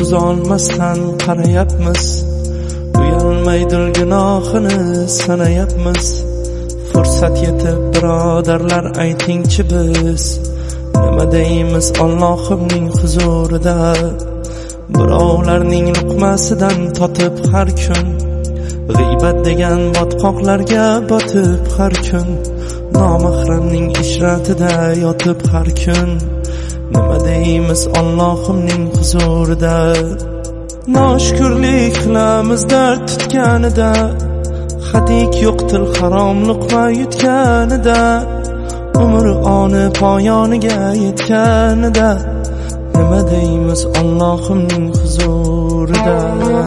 buzolmasdan qarayapmiz, uyalmay dil gunohini sanayapmiz. Fursat yetib birodarlar aytingchi biz nima deymiz Allohimning huzurida? Birovlarning luqmasidan totib har kun, g'iybat degan botqoqlarga botib har kun, nomahramning ishratida yotib har kun, nima deymiz Allohimning huzurida? Noshukrlik qilamiz dard tutganida, hadik yo'q til harom luqma yutganida, umri oni poyoniga yetganida, nima deymiz Allohimning huzurida?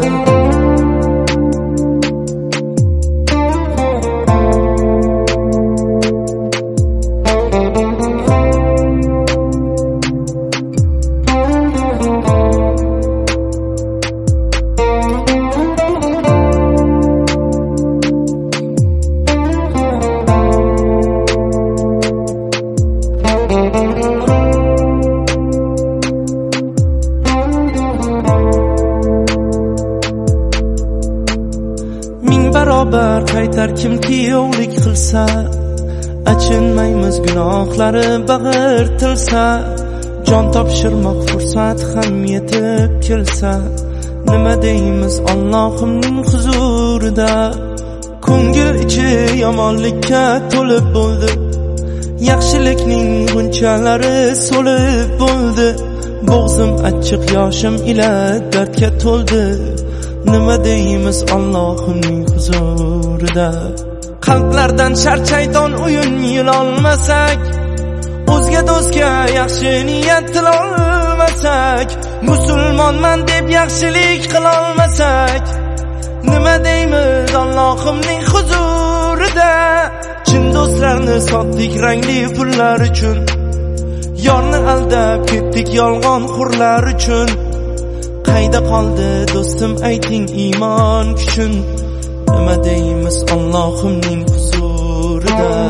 Barobar qaytar kim kiyovlik qilsa, achinmaymiz gunohlari bag'irtilsa, jon topshirmoq fursat ham yetib kelsa, nima deymiz Allohimning huzurida? Ko'ngil ichi yomonlikka to'lib bo'ldi, yaxshilikning g'unchalari so'lib bo'ldi, bo'g'zim achchiq yoshim ila dardga to'ldi, nima deymiz Allohimning huzurida? Qalblardan sharchaydon o'yin yilolmasak, o'zga do'stga yaxshi niyat qilolmasak, musulmonman deb yaxshilik qilolmasak, nima deymiz Allohimning huzurida? Chin do'stlarni sotdik rangli pullar uchun, yorni aldab ketdik yolg'on hurlar uchun, qayda qoldi do'stim ayting iymon kuchun, nima deymiz Allohimning huzurida?